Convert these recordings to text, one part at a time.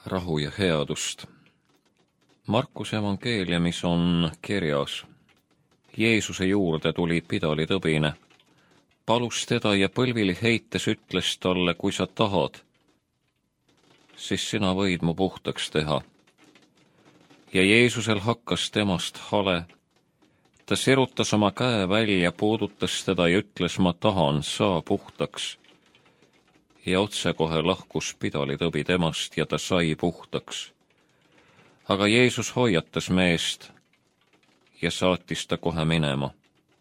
rahu ja headust. Markuse evangeeliumis on kirjas: Jeesuse juurde tuli pidalitõbine, palus teda ja põlvili heites ütles talle: kui sa tahad, siis sina võid mu puhtaks teha. Ja Jeesusel hakkas temast hale. Ta sirutas oma käe välja, puudutas teda ja ütles: ma tahan, saa puhtaks. Ja otsekohe lahkus pidalitõbi temast ja ta sai puhtaks. Aga Jeesus hoiatas meest ja saatis ta kohe minema.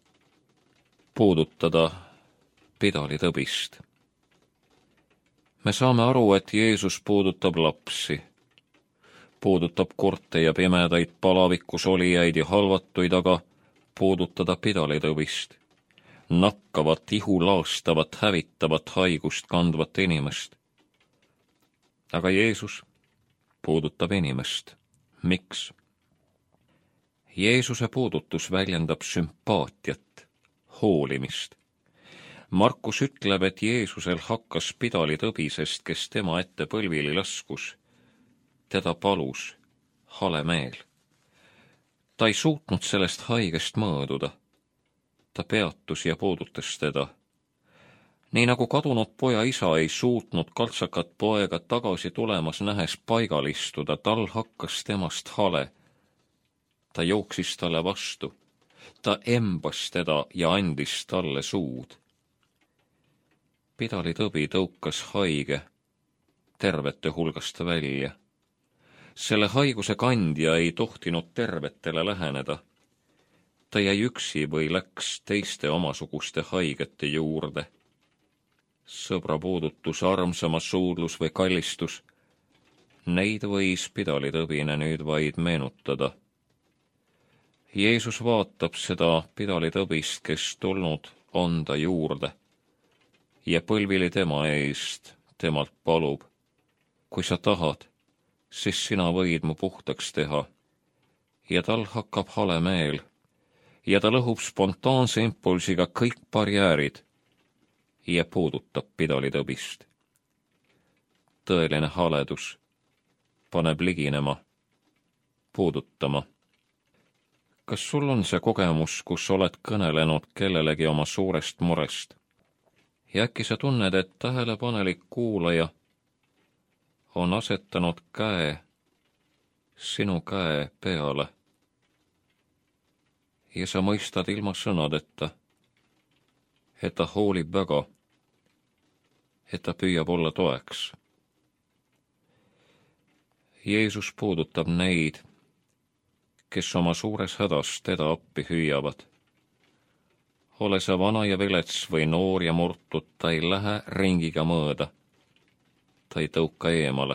Puudutada pidalitõbist. Me saame aru, et Jeesus puudutab lapsi, puudutab kurte ja pimedaid, palavikus olijaid ja halvatuid, aga puudutada pidalitõbist, nakkavat, ihu laastavat, hävitavat, haigust kandvat inimest. Aga Jeesus puudutab inimest. Miks? Jeesuse puudutus väljendab sümpaatiat, hoolimist. Markus ütleb, et Jeesusel hakkas pidalitõbi, sest kes tema ette põlvili laskus, teda palus hale meel. Ta ei suutnud sellest haigest mõõduda. Ta peatus ja puudutas teda. Nii nagu kadunud poja isa ei suutnud kaltsakat poega tagasi tulemas nähes paigal istuda, tal hakkas temast hale. Ta jooksis talle vastu. Ta embas teda ja andis talle suud. Pidalitõbi tõukas haige tervete hulgast välja. Selle haiguse kandja ei tohtinud tervetele läheneda. Ta jäi üksi või läks teiste omasuguste haigete juurde. Sõbra puudutus, armsama suudlus või kallistus, neid võis pidalitõbine nüüd vaid meenutada. Jeesus vaatab seda pidalitõbist, kes tulnud on ta juurde, ja põlvili tema eest temalt palub: kui sa tahad, siis sina võid mu puhtaks teha. Ja tal hakkab hale meel ja ta lõhub spontaanse impulsiga kõik barjäärid ja puudutab pidalitõbist. Tõeline haledus paneb liginema, puudutama. Kas sul on see kogemus, kus oled kõnelenud kellelegi oma suurest murest? Ja äkki sa tunned, et tähelepanelik kuulaja on asetanud käe sinu käe peale. Ja sa mõistad ilma sõnadeta, et ta hoolib väga, et ta püüab olla toeks. Jeesus puudutab neid, kes oma suures hädas teda appi hüüavad. Ole sa vana ja vilets või noor ja murtud, ta ei lähe ringiga mööda. Ta ei tõuka eemale.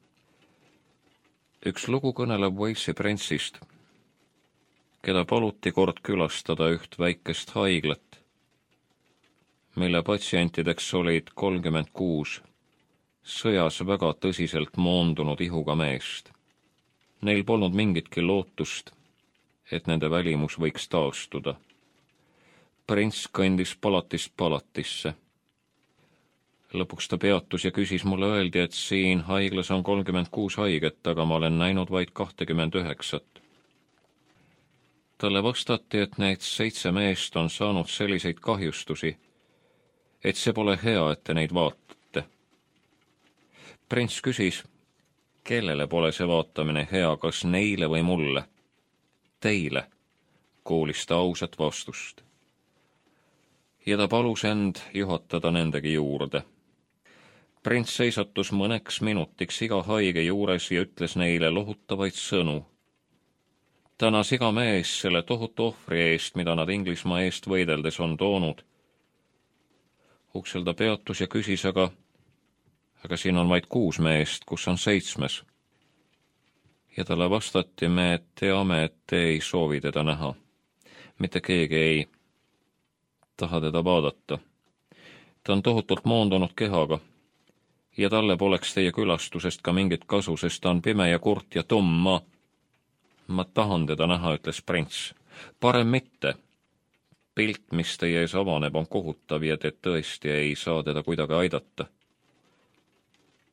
Üks lugu kõneleb Walesi printsist, keda paluti kord külastada üht väikest haiglat, mille patsientideks olid 36 sõjas väga tõsiselt moondunud ihuga meest. Neil polnud mingitki lootust, et nende välimus võiks taastuda. Prints kõndis palatist palatisse. Lõpuks ta peatus ja küsis: mulle öeldi, et siin haiglas on 36 haiget, aga ma olen näinud vaid 29. Talle vastati, et need 7 meest on saanud selliseid kahjustusi, et see pole hea, et te neid vaatate. Prints küsis: kellele pole see vaatamine hea, kas neile või mulle? Teile, kuulis ta ausat vastust. Ja ta palus end juhatada nendegi juurde. Prints seisatus mõneks minutiks iga haige juures ja ütles neile lohutavaid sõnu. Tänas iga mees selle tohutu ohvri eest, mida nad Inglismaa eest võideldes on toonud. Uksel ta peatus ja küsis: aga siin on vaid 6 meest, kus on 7? Ja talle vastati: me teame, et te ei soovi teda näha. Mitte keegi ei taha teda vaadata. Ta on tohutult moondunud kehaga ja talle poleks teie külastusest ka mingit kasu, sest ta on pime ja kurt ja tumm. Ma tahan teda näha, ütles prints. Parem mitte. Pilt, mis teie ees avaneb, on kohutav ja te tõesti ei saa teda kuidagi aidata.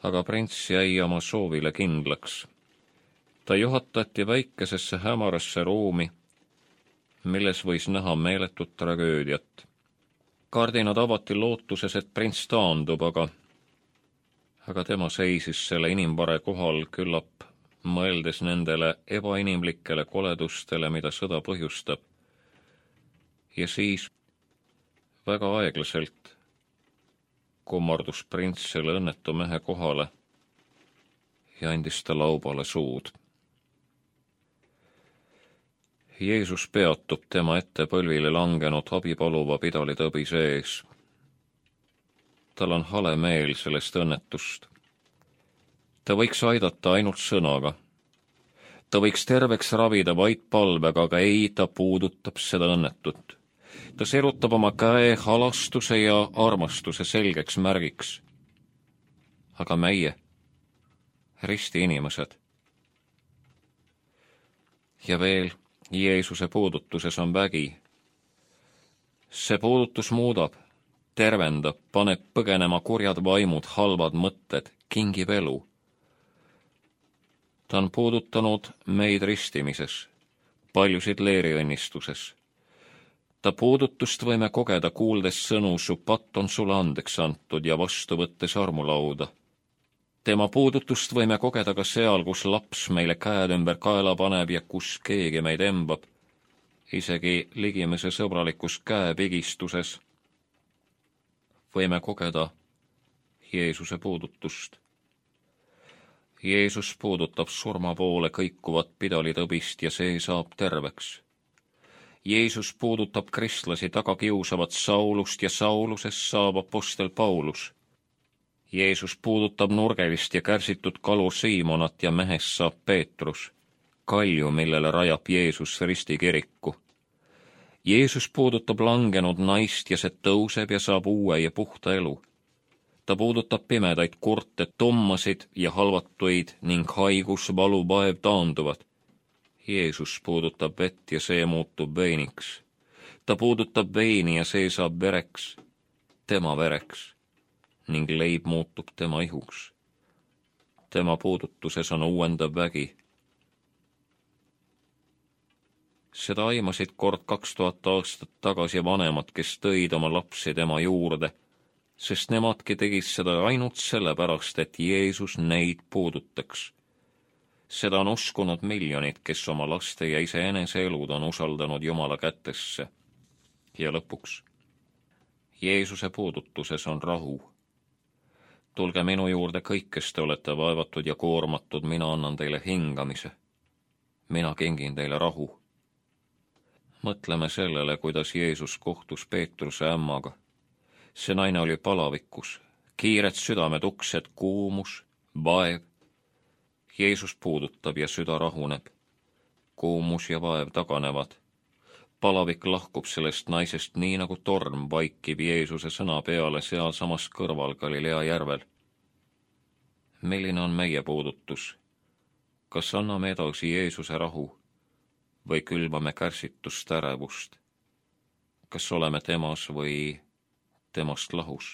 aga prints jäi oma soovile kindlaks. Ta juhatati väikesesse hämarasse ruumi, milles võis näha meeletut tragöödiat. Kardinad avati lootuses, et prints taandub, aga tema seisis selle inimvare kohal küllap, mõeldes nendele ebainimlikele koledustele, mida sõda põhjustab. Ja siis väga aeglaselt kummardus prints selle õnnetu mehe kohale ja andis ta laubale suud. Jeesus peatub tema ette põlvile langenud abipaluva pidalitõbi sees. Tal on hale meel sellest õnnetust. Ta võiks aidata ainult sõnaga. Ta võiks terveks ravida vaid palvega, aga ei, ta puudutab seda õnnetut. Ta serutab oma käe halastuse ja armastuse selgeks märgiks. Aga meie, risti inimesed. Ja veel, Jeesuse puudutuses on vägi. See puudutus muudab, tervendab, paneb põgenema kurjad vaimud, halvad mõtted, kingib elu. Ta on puudutanud meid ristimises, paljusid leeriõnnistuses. Ta puudutust võime kogeda, kuuldes sõnu, su patt on sulle andeks antud ja vastu võttes armulauda. Tema puudutust võime kogeda ka seal, kus laps meile käed ümber kaela paneb ja kus keegi meid embab, isegi ligimese sõbralikus käepigistuses. Võime kogeda Jeesuse puudutust. Jeesus puudutab surma poole kõikuvat pidalitõbist ja see saab terveks. Jeesus puudutab kristlasi taga kiusavat Saulust ja Saulusest saab apostel Paulus. Jeesus puudutab nurgelist ja kärsitud kalur Siimonat ja mehest saab Peetrus, kalju, millele rajab Jeesus ristikiriku. Jeesus puudutab langenud naist ja see tõuseb ja saab uue ja puhta elu. Ta puudutab pimedaid kurte, tommasid ja halvatuid ning haigus, valu, vaev taanduvad. Jeesus puudutab vett ja see muutub veiniks. Ta puudutab veini ja see saab vereks, tema vereks. Ning leib muutub tema ihuks. Tema puudutuses on uuendav vägi. Seda aimasid kord 2000 aastat tagasi vanemad, kes tõid oma lapsi tema juurde, sest nemadki tegid seda ainult sellepärast, et Jeesus neid puudutaks. Seda on uskunud miljonid, kes oma laste ja iseenese elud on usaldanud Jumala kätesse. Ja lõpuks, Jeesuse puudutuses on rahu. Tulge minu juurde kõik, kes te olete vaevatud ja koormatud, mina annan teile hingamise. Mina kingin teile rahu. Mõtleme sellele, kuidas Jeesus kohtus Peetruse ämmaga. See naine oli palavikus, kiired südametuksed, kuumus, vaev. Jeesus puudutab ja süda rahuneb. Kuumus ja vaev taganevad. Palavik lahkub sellest naisest nii nagu torm vaikib Jeesuse sõna peale sealsamas kõrval Galilea järvel. Milline on meie puudutus? Kas anname edasi Jeesuse rahu või külvame kärsitust ärevust? Kas oleme temas või temast lahus?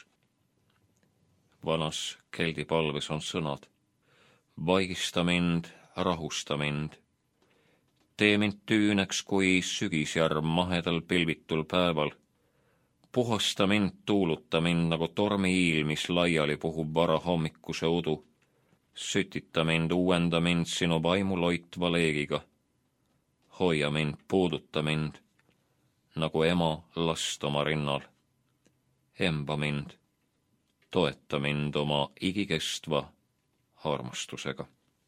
Vanas keldi palves on sõnad. Vaigista mind, rahusta mind. Tee mind tüüneks kui sügisjärv mahedal pilvitul päeval. Puhasta mind, tuuluta mind nagu tormiiil, mis laiali puhub varahommikuse udu. Sütita mind, uuenda mind sinu vaimu loitva leegiga. Hoia mind, puuduta mind, nagu ema last oma rinnal. Emba mind, toeta mind oma igikestva armastusega.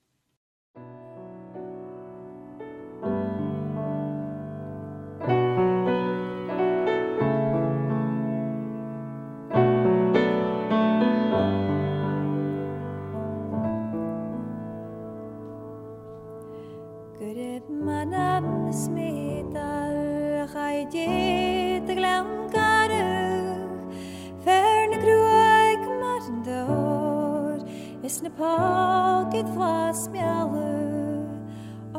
Pocket was smeller, oh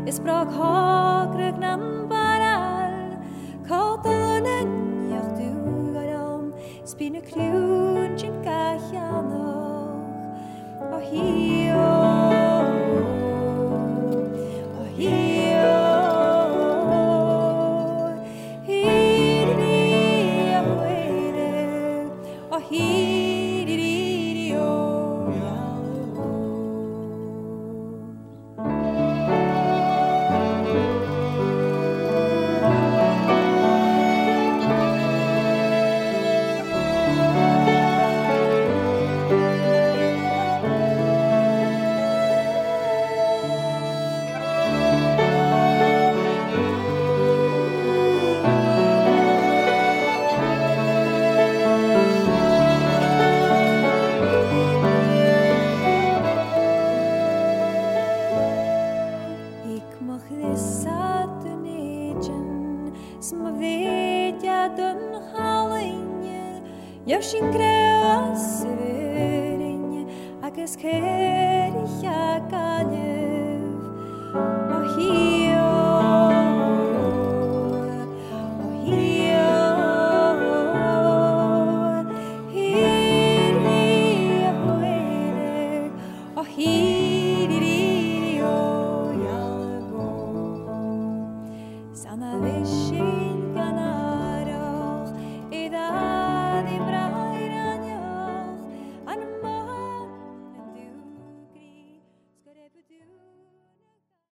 is brak hagrug nam baral, Katalunen jag dugaram, spinne krujin gajanoch, och hio, och hio, hiri och wele, och hiri och jag synger oss verinje, agus kerja